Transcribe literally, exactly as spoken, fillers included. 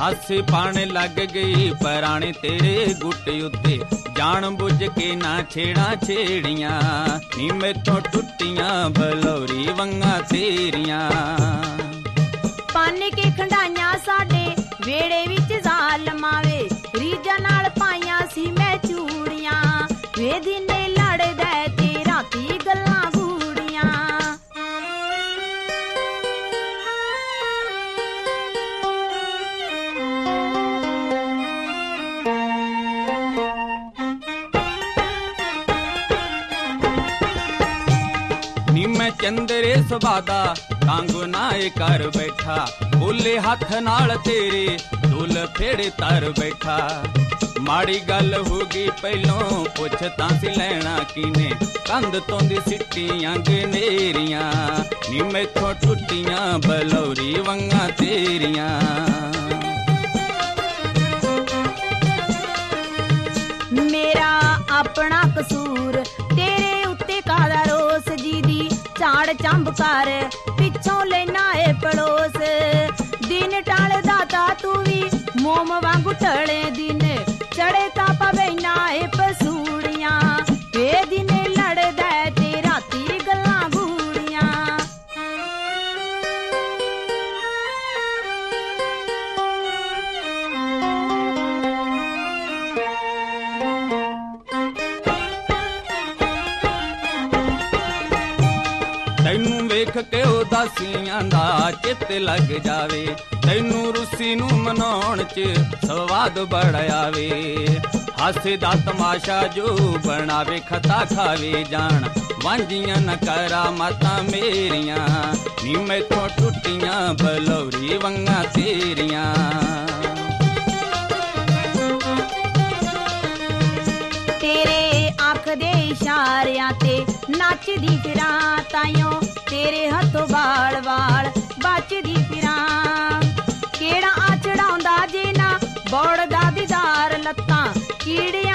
हासे पाने लग गई पराने तेरे गुट उत्ते, जान बुझ के ना छेड़ा छेड़ियां, नी मैथों टुटियां बलौरी वंगा तेरियां। पान के खंडाइयां साडे वेड़े विच जालमां वे, रीजा नाल पाइयां सी मैं चूड़ियां, वे दिने लड़दे ते राती गल्लां गूड़ियां। चंदरे सुबादा कांगो नाए कर बैठा, बोले हाथ नाल तेरे दुल फेड़े तर बैठा। माड़ी गल होगी पहलों पुछ तां सी लैना कीने, कंध तों दी सिट्टियां गनेरियां, नी मैथों टुटियां बलौरी वंगा तेरियां। मेरा अपना कसूर तेरे उत्ते कादा रोस, जी दी झाड़ चंब कर पिछों लेना है पड़ोस। दिन टाल दाता तू भी मोम वांगू टले, दिन चढ़े ता पवेना है पसूड़ियां, वे दिन लड़दा ते राती गल्लां गूड़ियां। तैनू वेख के उदासियां दा चित लग जावे, तैनू रुसी नू मनाउण च स्वाद बड़ा आवे। हासे दा तमाशा जो बनावे खता खावे जान, वांजियां न करा माता मेरियां, नी मैथों टुटियां बलौरी वंगा तेरियां। तेरे आँख दे इशारियां ते नचदी फिरां, ताइयों तेरे हथों वाल वाल बचदी फिरां। केड़ा आ चढ़ाउंदा जे ना बौड़दा दीदार लत्तां, कीड़ियां